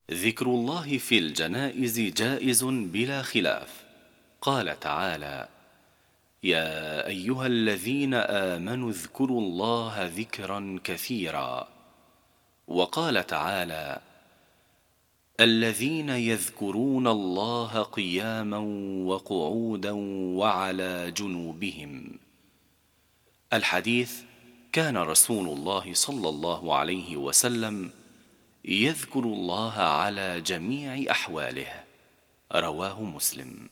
ذكر الله في الجنائز جائز بلا خلاف. قال تعالى: يا أيها الذين آمنوا اذكروا الله ذكرا كثيرا. وقال تعالى: الذين يذكرون الله قياما وقعودا وعلى جنوبهم. الحديث: كان رسول الله صلى الله عليه وسلم يذكر الله على جميع أحواله. رواه مسلم.